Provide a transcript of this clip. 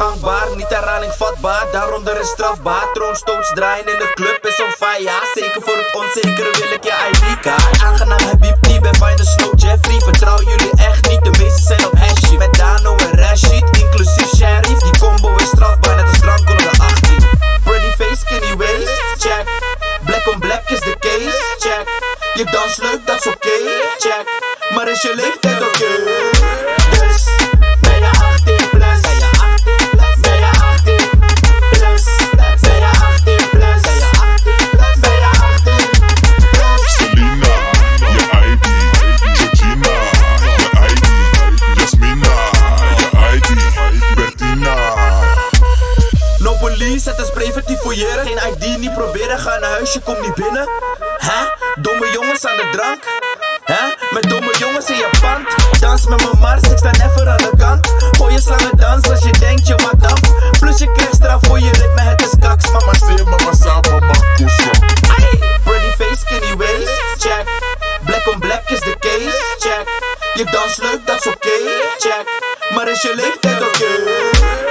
gangbaar, niet herhaling vatbaar. Daaronder is strafbaar. Troonstoots draaien in de club is on fire. Zeker voor het onzekere wil ik je ID-kaart. Aangenaam Habibti, ben fijn de Snow Jeffrey. Vertrouw jullie echt niet, de meeste zijn op hashie. Met Dano en Rashid, inclusief Sheriff. Die combo is strafbaar, net als drank onder de 18. Pretty face, skinny waist, check. Black on black is de case, check. Je dans leuk, dat is oké, check. Maar is je leeftijd oké? Dus ben je 18 plus? Ben je 18 plus? Ben je 18 plus? Ben je 18 plus? Selena, je ID. Georgina, je ID. Jasmina, je ID. Bertina. No police, het is preventief fouilleren. Geen ID, niet proberen, ga naar huis, je komt niet binnen. Hè? Domme jongens aan de drank. Hè? Met domme jongens in je pand. Dans met mijn mars, ik sta never aan de kant. Gooi je slangen dans als je denkt je wat af. Plus je krijgt straf voor je ritme, het is kaks. Mama Say mama sa mama kusa. Pretty face, skinny waist, check. Black on black is de case, check. Je dans leuk, dat is oké, check. Maar is je leeftijd oké?